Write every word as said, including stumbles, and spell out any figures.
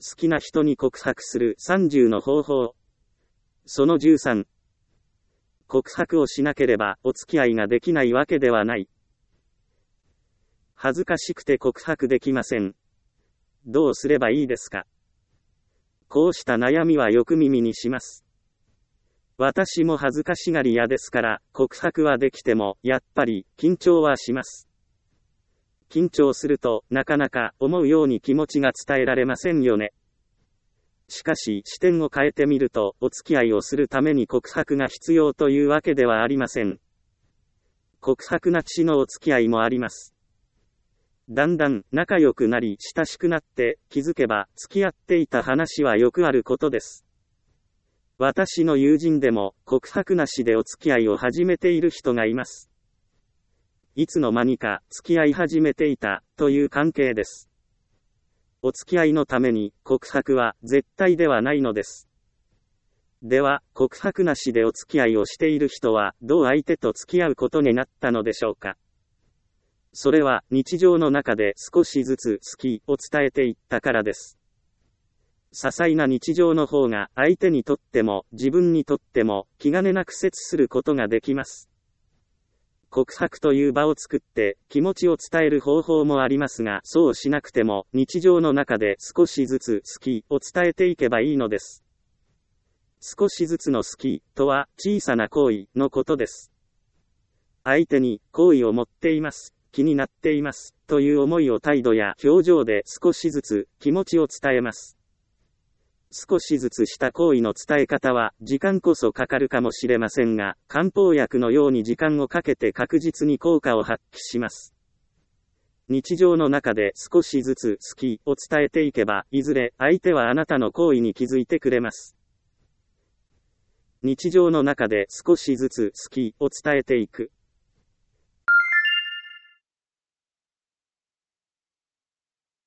好きな人に告白するさんじゅうの方法。そのじゅうさん。告白をしなければお付き合いができないわけではない。恥ずかしくて告白できません。どうすればいいですか？こうした悩みはよく耳にします。私も恥ずかしがり屋ですから、告白はできても、やっぱり、緊張はします。緊張すると、なかなか、思うように気持ちが伝えられませんよね。しかし、視点を変えてみると、お付き合いをするために告白が必要というわけではありません。告白なしのお付き合いもあります。だんだん、仲良くなり、親しくなって、気づけば、付き合っていた話はよくあることです。私の友人でも、告白なしでお付き合いを始めている人がいます。いつの間にか、付き合い始めていた、という関係です。お付き合いのために、告白は、絶対ではないのです。では、告白なしでお付き合いをしている人は、どう相手と付き合うことになったのでしょうか。それは、日常の中で少しずつ好きを伝えていったからです。些細な日常の方が相手にとっても自分にとっても気兼ねなく接することができます。告白という場を作って気持ちを伝える方法もありますが、そうしなくても日常の中で少しずつ好きを伝えていけばいいのです。少しずつの好きとは小さな行為のことです。相手に好意を持っています、気になっていますという思いを態度や表情で少しずつ気持ちを伝えます。少しずつした行為の伝え方は時間こそかかるかもしれませんが、漢方薬のように時間をかけて確実に効果を発揮します。日常の中で少しずつ好きを伝えていけば、いずれ相手はあなたの行為に気づいてくれます。日常の中で少しずつ好きを伝えていく。